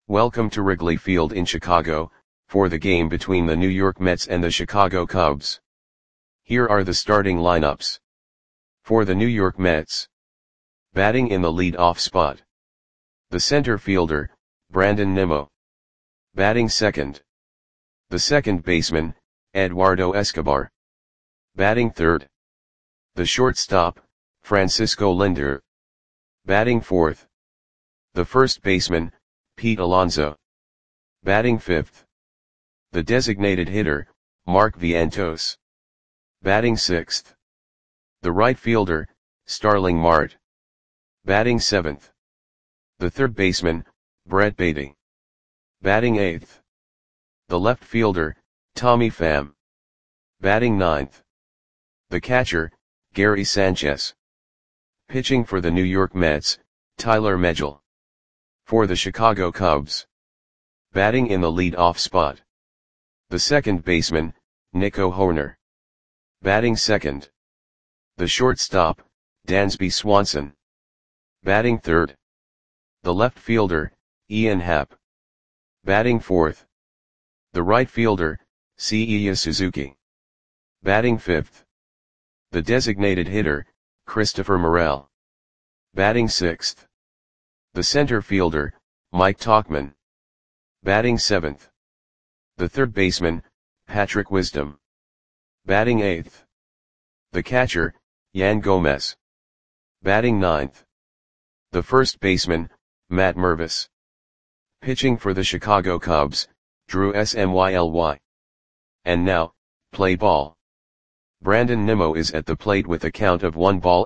Welcome to Wrigley Field in Chicago, for the game between the New York Mets and the Chicago Cubs. Here are the starting lineups. For the New York Mets. Batting in the lead-off spot. The center fielder, Brandon Nimmo. Batting second. The second baseman, Eduardo Escobar. Batting third. The shortstop, Francisco Lindor. Batting fourth. The first baseman, Pete Alonso. Batting fifth. The designated hitter, Mark Vientos. Batting sixth. The right fielder, Starling Marte. Batting seventh. The third baseman, Brett Baty. Batting eighth. The left fielder, Tommy Pham. Batting ninth. The catcher, Gary Sanchez. Pitching for the New York Mets, Tyler Megill. For the Chicago Cubs. Batting in the lead-off spot. The second baseman, Nico Hoerner. Batting second. The shortstop, Dansby Swanson. Batting third. The left fielder, Ian Happ. Batting fourth. The right fielder, Seiya Suzuki. Batting fifth. The designated hitter, Christopher Morel. Batting sixth. The center fielder, Mike Tauchman. Batting seventh. The third baseman, Patrick Wisdom. Batting eighth. The catcher, Yan Gomez. Batting ninth. The first baseman, Matt Mervis. Pitching for the Chicago Cubs, Drew Smyly. And now, play ball. Brandon Nimmo is at the plate with a count of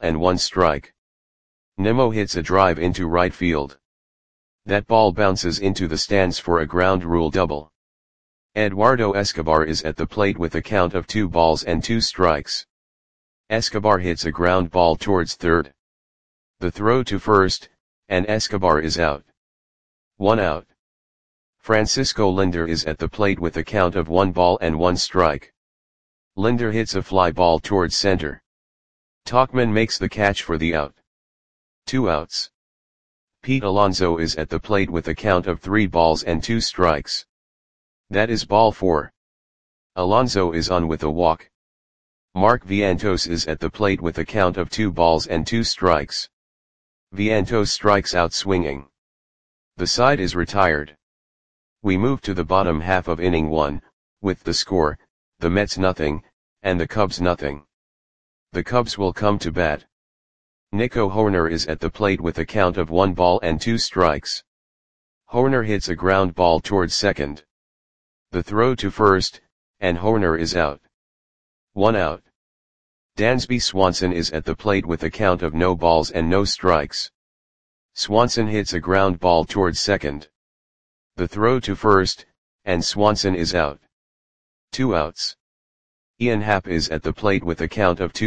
1-1 Nimmo hits a drive into right field. That ball bounces into the stands for a ground rule double. Eduardo Escobar is at the plate with a count of 2-2. Escobar hits a ground ball towards third. The throw to first, and Escobar is out. 1 out. Francisco Lindor is at the plate with a count of 1-1. Lindor hits a fly ball towards center. Tauchman makes the catch for the out. 2 outs. Pete Alonso is at the plate with a count of 3-2. That is ball 4. Alonso is on with a walk. Mark Vientos is at the plate with a count of 2-2. Vientos strikes out swinging. The side is retired. We move to the bottom half of inning 1, with the score, the Mets nothing, and the Cubs nothing. The Cubs will come to bat. Nico Hoerner is at the plate with a count of 1-2. Hoerner hits a ground ball towards second. The throw to first, and Hoerner is out. 1 out. Dansby Swanson is at the plate with a count of no balls and no strikes. Swanson hits a ground ball towards second. The throw to first, and Swanson is out. 2 outs. Ian Happ is at the plate with a count of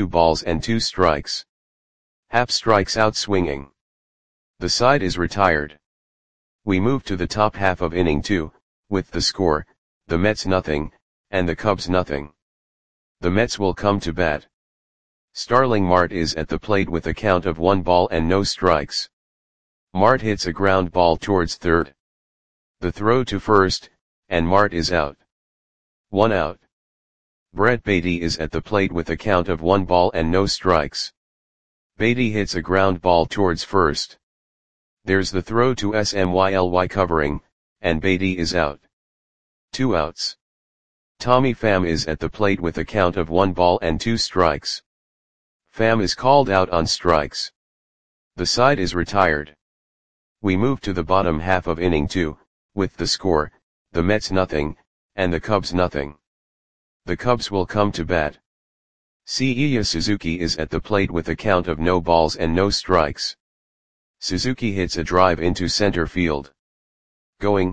2-2. Happ strikes out swinging. The side is retired. We move to the top half of inning 2, with the score, the Mets nothing, and the Cubs nothing. The Mets will come to bat. Starling Marte is at the plate with a count of 1-0. Marte hits a ground ball towards third. The throw to first, and Marte is out. 1 out. Brett Baty is at the plate with a count of 1-0. Baty hits a ground ball towards first. There's the throw to Smyly covering, and Baty is out. 2 outs. Tommy Pham is at the plate with a count of 1-2. Pham is called out on strikes. The side is retired. We move to the bottom half of inning 2, with the score, the Mets nothing, and the Cubs nothing. The Cubs will come to bat. Seiya Suzuki is at the plate with a count of no balls and no strikes. Suzuki hits a drive into center field. Going,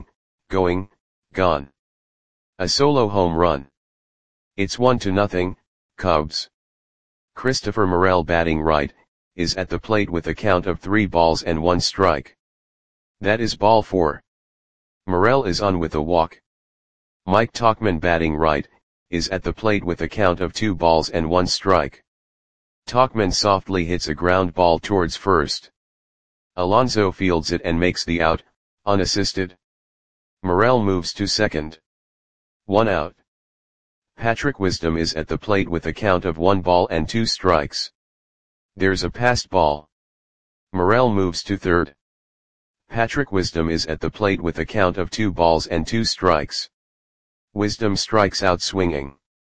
gone. A solo home run. It's 1-0, Cubs. Christopher Morel batting right, is at the plate with a count of 3-1. That is ball 4. Morel is on with a walk. Mike Tauchman batting right, is at the plate with a count of 2-1. Tauchman softly hits a ground ball towards first. Alonso fields it and makes the out, unassisted. Morel moves to second. 1 out. Patrick Wisdom is at the plate with a count of 1 ball and 2 strikes. There's a passed ball. Morel moves to third. Patrick Wisdom is at the plate with a count of 2 balls and 2 strikes. Wisdom strikes out swinging.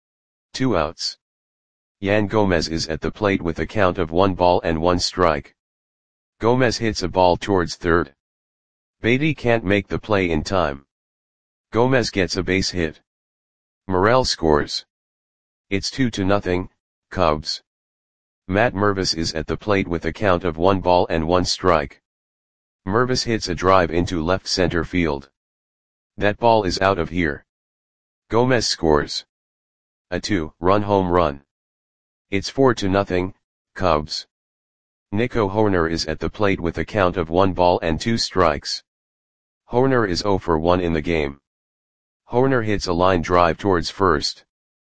2 outs. Yan Gomez is at the plate with a count of 1 ball and 1 strike. Gomez hits a ball towards third. Beatty can't make the play in time. Gomez gets a base hit. Morel scores. It's 2-0, Cubs. Matt Mervis is at the plate with a count of 1 ball and 1 strike. Mervis hits a drive into left center field. That ball is out of here. Gomez scores. A 2-run home run. It's 4-0, Cubs. Nico Hoerner is at the plate with a count of 1 ball and 2 strikes. Hoerner is 0 for 1 in the game. Hoerner hits a line drive towards first.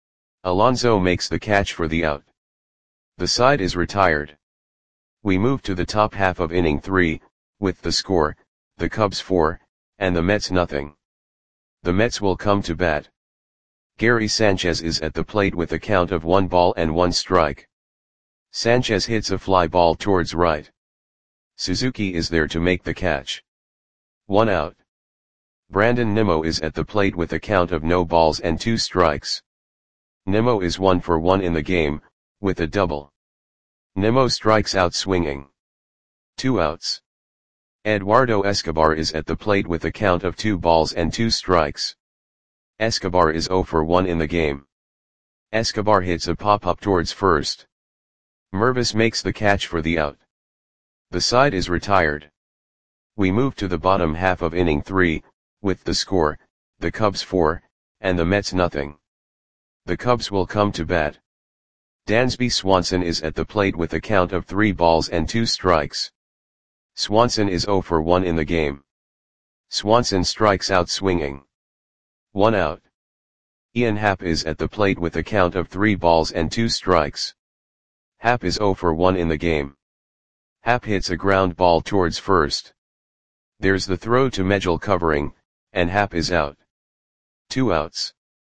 Alonso makes the catch for the out. The side is retired. We move to the top half of inning 3, with the score, the Cubs 4, and the Mets nothing. The Mets will come to bat. Gary Sanchez is at the plate with a count of 1 ball and 1 strike. Sanchez hits a fly ball towards right. Suzuki is there to make the catch. 1 out. Brandon Nimmo is at the plate with a count of no balls and 2 strikes. Nimmo is 1 for 1 in the game, with a double. Nimmo strikes out swinging. 2 outs. Eduardo Escobar is at the plate with a count of 2 balls and 2 strikes. Escobar is 0 for 1 in the game. Escobar hits a pop-up towards first. Mervis makes the catch for the out. The side is retired. We move to the bottom half of inning 3, with the score, the Cubs 4, and the Mets nothing. The Cubs will come to bat. Dansby Swanson is at the plate with a count of 3 balls and 2 strikes. Swanson is 0 for 1 in the game. Swanson strikes out swinging. 1 out. Ian Happ is at the plate with a count of 3 balls and 2 strikes. Happ is 0 for 1 in the game. Happ hits a ground ball towards first. There's the throw to Megill covering, and Happ is out. 2 outs.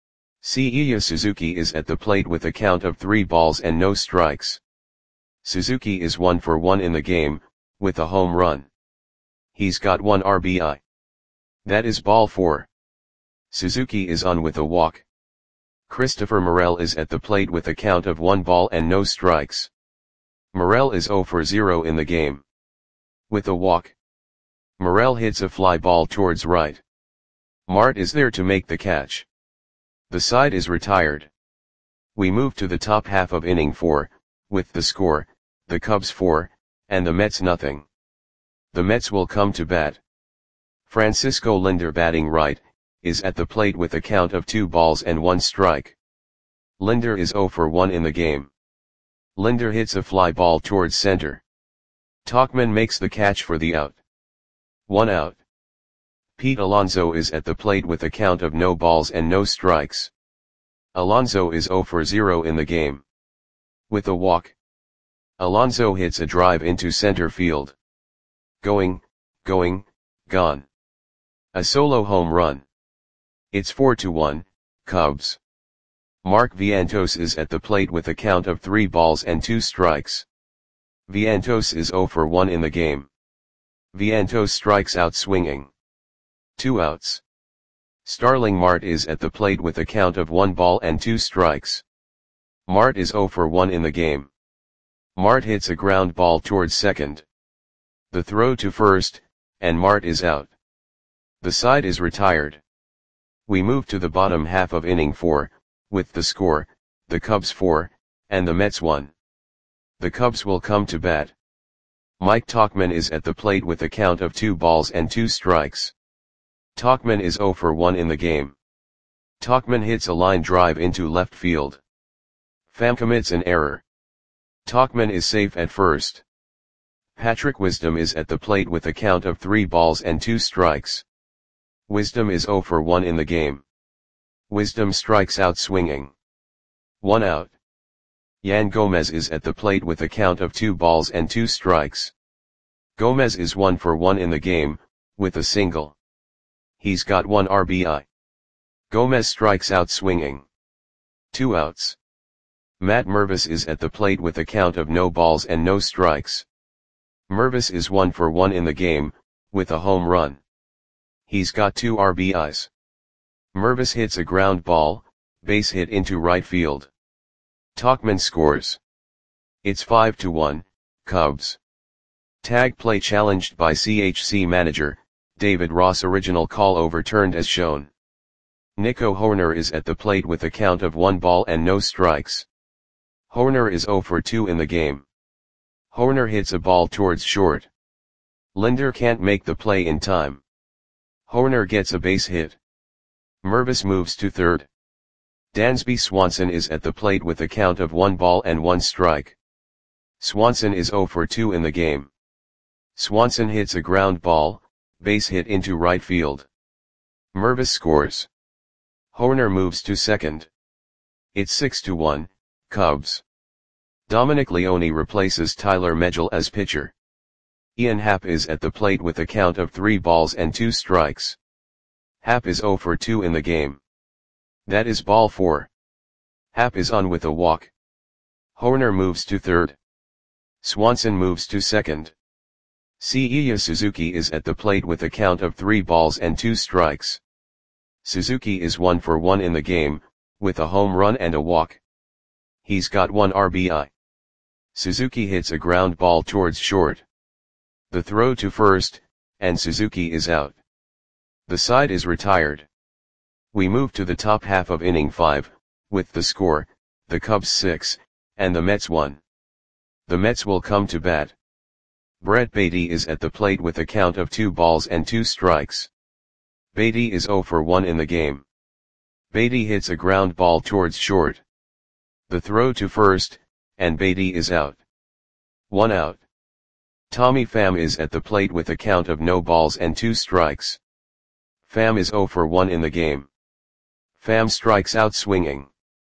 Seiya Suzuki is at the plate with a count of 3 balls and no strikes. Suzuki is 1 for 1 in the game, with a home run. He's got 1 RBI. That is ball 4. Suzuki is on with a walk. Christopher Morel is at the plate with a count of 1 ball and no strikes. Morel is 0 for 0 in the game. With a walk. Morel hits a fly ball towards right. Mart is there to make the catch. The side is retired. We move to the top half of inning 4, with the score, the Cubs 4, and the Mets nothing. The Mets will come to bat. Francisco Lindor batting right, is at the plate with a count of 2 balls and 1 strike. Lindor is 0 for 1 in the game. Lindor hits a fly ball towards center. Tauchman makes the catch for the out. 1 out. Pete Alonso is at the plate with a count of no balls and no strikes. Alonso is 0 for 0 in the game. With a walk. Alonso hits a drive into center field. Going, gone. A solo home run. It's 4-1, Cubs. Mark Vientos is at the plate with a count of 3 balls and 2 strikes. Vientos is 0 for 1 in the game. Vientos strikes out swinging. 2 outs. Starling Marte is at the plate with a count of 1 ball and 2 strikes. Marte is 0 for 1 in the game. Marte hits a ground ball towards second. The throw to first, and Marte is out. The side is retired. We move to the bottom half of inning 4, with the score, the Cubs 4, and the Mets 1. The Cubs will come to bat. Mike Tauchman is at the plate with a count of 2 balls and 2 strikes. Tauchman is 0 for 1 in the game. Tauchman hits a line drive into left field. Pham commits an error. Tauchman is safe at first. Patrick Wisdom is at the plate with a count of 3 balls and 2 strikes. Wisdom is 0 for 1 in the game. Wisdom strikes out swinging. 1 out. Yan Gomez is at the plate with a count of 2 balls and 2 strikes. Gomez is 1 for 1 in the game, with a single. He's got 1 RBI. Gomez strikes out swinging. 2 outs. Matt Mervis is at the plate with a count of no balls and no strikes. Mervis is 1 for 1 in the game, with a home run. He's got 2 RBIs. Mervis hits a ground ball, base hit into right field. Tauchman scores. It's 5-1, Cubs. Tag play challenged by CHC manager, David Ross. Original call overturned as shown. Nico Hoerner is at the plate with a count of 1 ball and no strikes. Hoerner is 0 for 2 in the game. Hoerner hits a ball towards short. Linder can't make the play in time. Hoerner gets a base hit. Mervis moves to third. Dansby Swanson is at the plate with a count of 1 ball and 1 strike. Swanson is 0 for 2 in the game. Swanson hits a ground ball, base hit into right field. Mervis scores. Hoerner moves to second. It's 6-1, Cubs. Dominic Leone replaces Tyler Megill as pitcher. Ian Happ is at the plate with a count of 3 balls and 2 strikes. Happ is 0 for 2 in the game. That is ball 4. Happ is on with a walk. Hoerner moves to third. Swanson moves to second. Seiya Suzuki is at the plate with a count of 3 balls and 2 strikes. Suzuki is 1 for 1 in the game, with a home run and a walk. He's got 1 RBI. Suzuki hits a ground ball towards short. The throw to first, and Suzuki is out. The side is retired. We move to the top half of inning 5, with the score, the Cubs 6, and the Mets 1. The Mets will come to bat. Brett Baty is at the plate with a count of 2 balls and 2 strikes. Baty is 0 for 1 in the game. Baty hits a ground ball towards short. The throw to first, and Baty is out. 1 out. Tommy Pham is at the plate with a count of no balls and 2 strikes. Pham is 0 for 1 in the game. Pham strikes out swinging.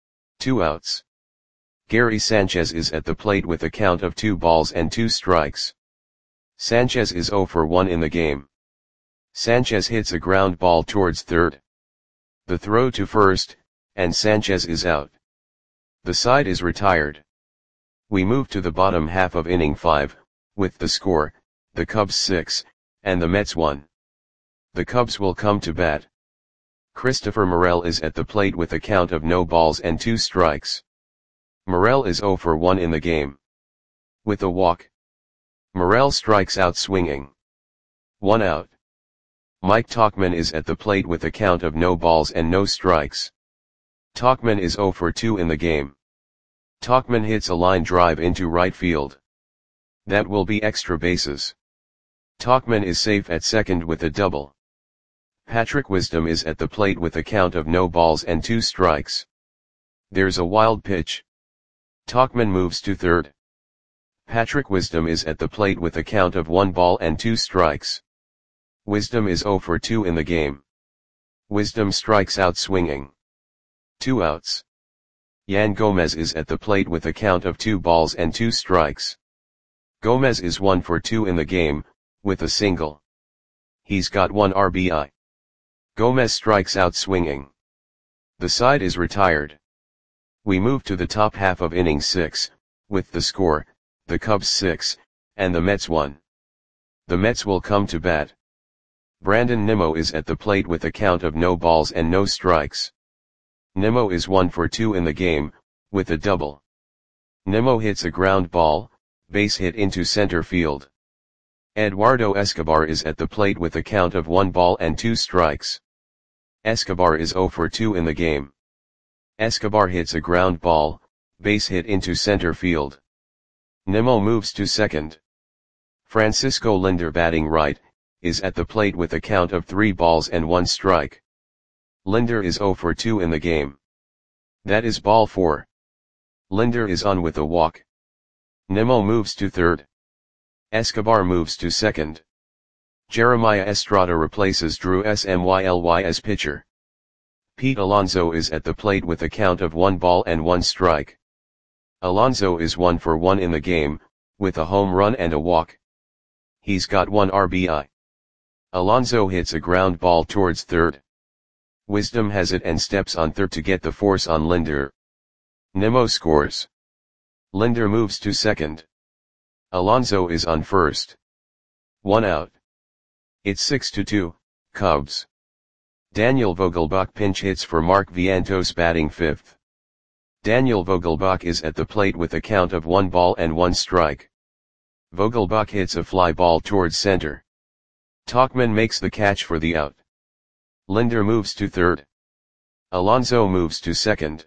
2 outs. Gary Sanchez is at the plate with a count of 2 balls and 2 strikes. Sanchez is 0 for 1 in the game. Sanchez hits a ground ball towards third. The throw to first, and Sanchez is out. The side is retired. We move to the bottom half of inning 5, with the score, the Cubs 6, and the Mets 1. The Cubs will come to bat. Christopher Morel is at the plate with a count of no balls and 2 strikes. Morel is 0 for 1 in the game. With a walk. Morel strikes out swinging. 1 out. Mike Tauchman is at the plate with a count of no balls and no strikes. Tauchman is 0 for 2 in the game. Tauchman hits a line drive into right field. That will be extra bases. Tauchman is safe at second with a double. Patrick Wisdom is at the plate with a count of no balls and 2 strikes. There's a wild pitch. Tauchman moves to third. Patrick Wisdom is at the plate with a count of 1 ball and 2 strikes. Wisdom is 0 for 2 in the game. Wisdom strikes out swinging. 2 outs. Yan Gomez is at the plate with a count of 2 balls and 2 strikes. Gomez is 1 for 2 in the game, with a single. He's got 1 RBI. Gomez strikes out swinging. The side is retired. We move to the top half of inning 6, with the score, the Cubs 6, and the Mets 1. The Mets will come to bat. Brandon Nimmo is at the plate with a count of no balls and no strikes. Nimmo is 1 for 2 in the game, with a double. Nimmo hits a ground ball, base hit into center field. Eduardo Escobar is at the plate with a count of 1 ball and 2 strikes. Escobar is 0 for 2 in the game. Escobar hits a ground ball, base hit into center field. Nimmo moves to second. Francisco Linder, batting right, is at the plate with a count of 3 balls and 1 strike. Linder is 0 for 2 in the game. That is ball 4. Linder is on with a walk. Nimmo moves to third. Escobar moves to second. Jeremiah Estrada replaces Drew Smyly as pitcher. Pete Alonso is at the plate with a count of 1 ball and 1 strike. Alonso is 1 for 1 in the game, with a home run and a walk. He's got 1 RBI. Alonso hits a ground ball towards third. Wisdom has it and steps on third to get the force on Linder. Nimmo scores. Linder moves to second. Alonso is on first. 1 out. It's 6-2, Cubs. Daniel Vogelbach pinch hits for Mark Vientos batting fifth. Daniel Vogelbach is at the plate with a count of 1 ball and 1 strike. Vogelbach hits a fly ball towards center. Tauchman makes the catch for the out. Linder moves to third. Alonso moves to second.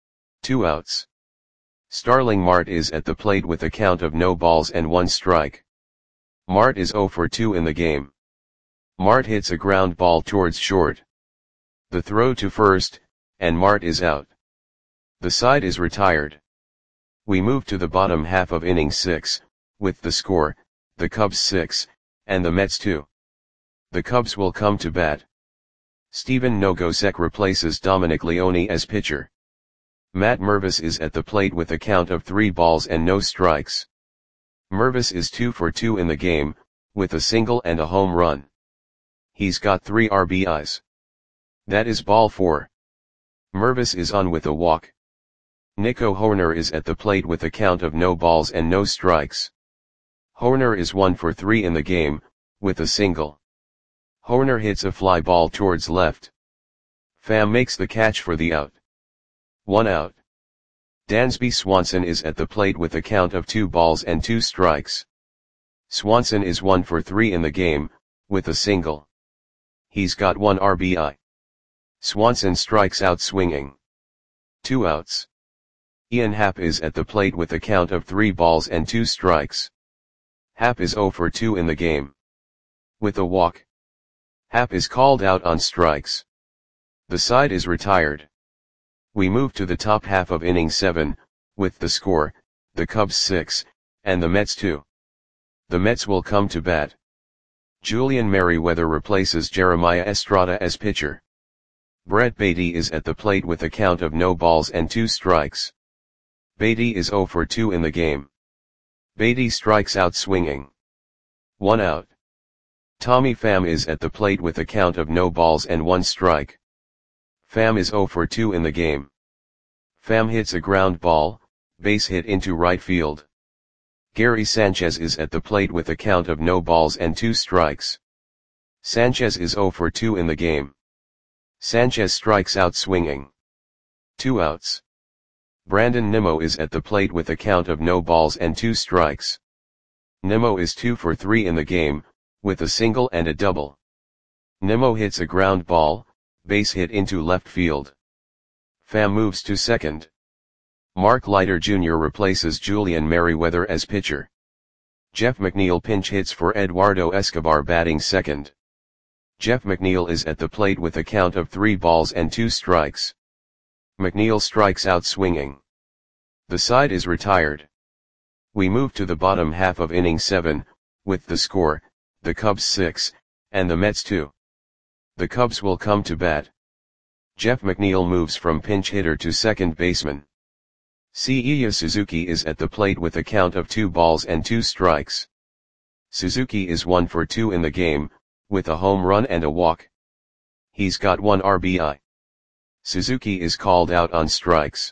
2 outs. Starling Marte is at the plate with a count of no balls and 1 strike. Marte is 0 for 2 in the game. Marte hits a ground ball towards short. The throw to first, and Marte is out. The side is retired. We move to the bottom half of inning 6, with the score, the Cubs 6, and the Mets 2. The Cubs will come to bat. Steven Nogosek replaces Dominic Leone as pitcher. Matt Mervis is at the plate with a count of 3 balls and no strikes. Mervis is 2 for 2 in the game, with a single and a home run. He's got 3 RBIs. That is ball 4. Mervis is on with a walk. Nico Hoerner is at the plate with a count of no balls and no strikes. Hoerner is 1 for 3 in the game, with a single. Hoerner hits a fly ball towards left. Pham makes the catch for the out. 1 out. Dansby Swanson is at the plate with a count of 2 balls and 2 strikes. Swanson is 1 for 3 in the game, with a single. He's got 1 RBI. Swanson strikes out swinging. 2 outs. Ian Happ is at the plate with a count of 3 balls and 2 strikes. Happ is 0 for 2 in the game. With a walk. Happ is called out on strikes. The side is retired. We move to the top half of inning 7, with the score, the Cubs 6, and the Mets 2. The Mets will come to bat. Julian Merryweather replaces Jeremiah Estrada as pitcher. Brett Baty is at the plate with a count of no balls and 2 strikes. Baty is 0 for 2 in the game. Baty strikes out swinging. 1 out. Tommy Pham is at the plate with a count of no balls and 1 strike. Pham is 0 for 2 in the game. Pham hits a ground ball, base hit into right field. Gary Sanchez is at the plate with a count of no balls and 2 strikes. Sanchez is 0 for 2 in the game. Sanchez strikes out swinging. 2 outs. Brandon Nimmo is at the plate with a count of no balls and 2 strikes. Nimmo is 2 for 3 in the game, with a single and a double. Nimmo hits a ground ball, base hit into left field. Pham moves to second. Mark Leiter Jr. replaces Julian Merryweather as pitcher. Jeff McNeil pinch hits for Eduardo Escobar batting second. Jeff McNeil is at the plate with a count of 3 balls and 2 strikes. McNeil strikes out swinging. The side is retired. We move to the bottom half of inning 7, with the score, the Cubs 6, and the Mets 2. The Cubs will come to bat. Jeff McNeil moves from pinch hitter to second baseman. Seiya Suzuki is at the plate with a count of 2 balls and 2 strikes. Suzuki is 1 for 2 in the game, with a home run and a walk. He's got 1 RBI. Suzuki is called out on strikes.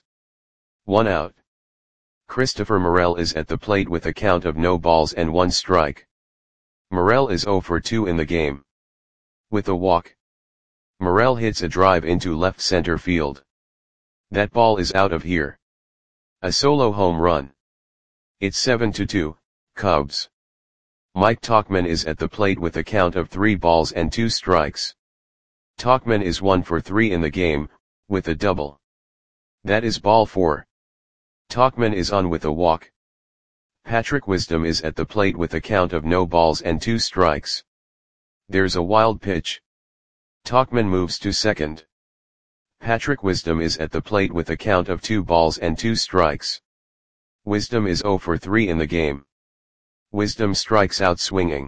1 out. Christopher Morel is at the plate with a count of no balls and 1 strike. Morel is 0 for 2 in the game. With a walk. Morel hits a drive into left center field. That ball is out of here. A solo home run. It's 7-2, Cubs. Mike Tauchman is at the plate with a count of 3 balls and 2 strikes. Tauchman is 1 for 3 in the game, with a double. That is ball 4. Tauchman is on with a walk. Patrick Wisdom is at the plate with a count of no balls and 2 strikes. There's a wild pitch. Tauchman moves to second. Patrick Wisdom is at the plate with a count of 2 balls and 2 strikes. Wisdom is 0 for 3 in the game. Wisdom strikes out swinging.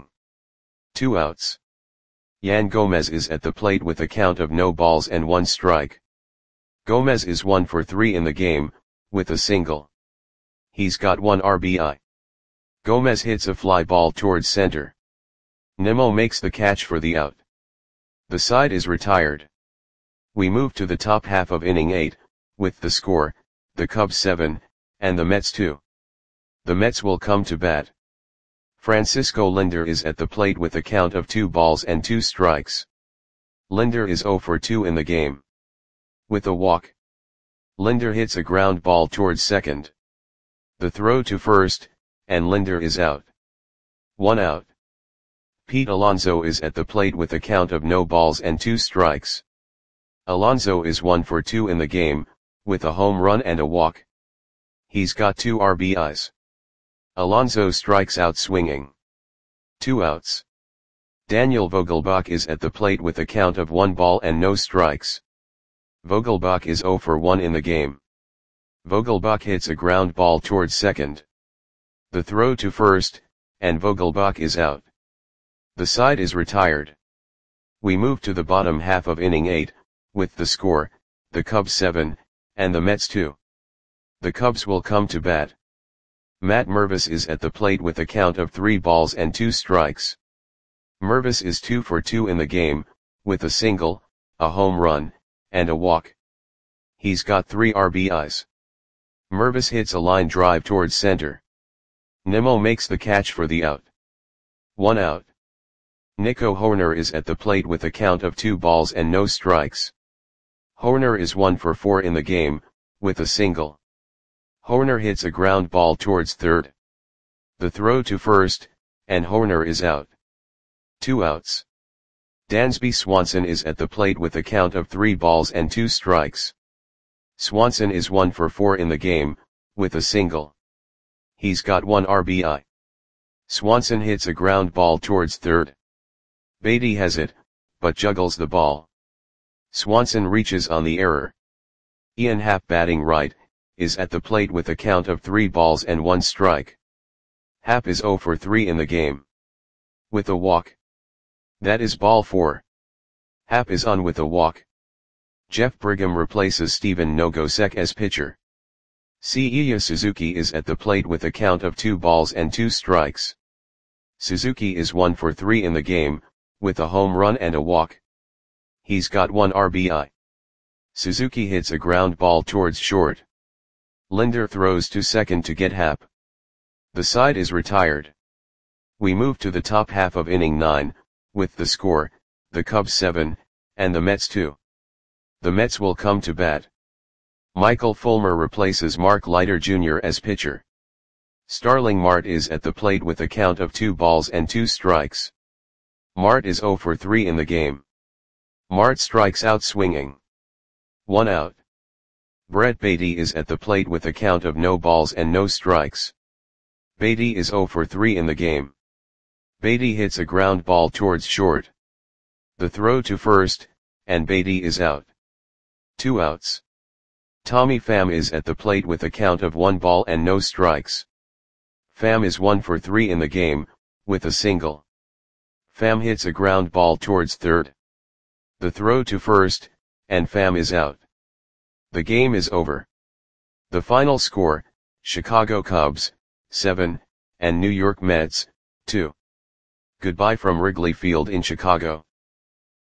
2 outs. Yan Gomez is at the plate with a count of no balls and 1 strike. Gomez is 1 for 3 in the game, with a single. He's got 1 RBI. Gomez hits a fly ball towards center. Nimmo makes the catch for the out. The side is retired. We move to the top half of inning 8, with the score, the Cubs 7, and the Mets 2. The Mets will come to bat. Francisco Lindor is at the plate with a count of 2 balls and 2 strikes. Lindor is 0 for 2 in the game. With a walk, Lindor hits a ground ball towards second. The throw to first, and Lindor is out. 1 out. Pete Alonso is at the plate with a count of no balls and 2 strikes. Alonso is 1 for 2 in the game, with a home run and a walk. He's got 2 RBIs. Alonso strikes out swinging. 2 outs. Daniel Vogelbach is at the plate with a count of 1 ball and no strikes. Vogelbach is 0 for 1 in the game. Vogelbach hits a ground ball towards second. The throw to first, and Vogelbach is out. The side is retired. We move to the bottom half of inning 8, with the score, the Cubs 7, and the Mets 2. The Cubs will come to bat. Matt Mervis is at the plate with a count of 3 balls and 2 strikes. Mervis is 2 for 2 in the game, with a single, a home run, and a walk. He's got 3 RBIs. Mervis hits a line drive towards center. Nimmo makes the catch for the out. 1 out. Nico Hoerner is at the plate with a count of 2 balls and no strikes. Hoerner is 1 for 4 in the game, with a single. Hoerner hits a ground ball towards third. The throw to first, and Hoerner is out. 2 outs. Dansby Swanson is at the plate with a count of 3 balls and 2 strikes. Swanson is 1 for 4 in the game, with a single. He's got 1 RBI. Swanson hits a ground ball towards third. Beatty has it, but juggles the ball. Swanson reaches on the error. Ian Happ, batting right, is at the plate with a count of 3 balls and 1 strike. Happ is 0 for 3 in the game. With a walk. That is ball 4. Happ is on with a walk. Jeff Brigham replaces Steven Nogosek as pitcher. Seiya Suzuki is at the plate with a count of 2 balls and 2 strikes. Suzuki is 1 for 3 in the game, with a home run and a walk. He's got 1 RBI. Suzuki hits a ground ball towards short. Lindor throws to second to get Happ. The side is retired. We move to the top half of inning 9, with the score, the Cubs 7, and the Mets 2. The Mets will come to bat. Michael Fulmer replaces Mark Leiter Jr. as pitcher. Starling Marte is at the plate with a count of 2 balls and 2 strikes. Marte is 0 for 3 in the game. Marte strikes out swinging. 1 out. Brett Baty is at the plate with a count of no balls and no strikes. Baty is 0 for 3 in the game. Baty hits a ground ball towards short. The throw to first, and Baty is out. 2 outs. Tommy Pham is at the plate with a count of 1 ball and no strikes. Pham is 1 for 3 in the game, with a single. Pham hits a ground ball towards third. The throw to first, and Pham is out. The game is over. The final score, Chicago Cubs, 7, and New York Mets, 2. Goodbye from Wrigley Field in Chicago.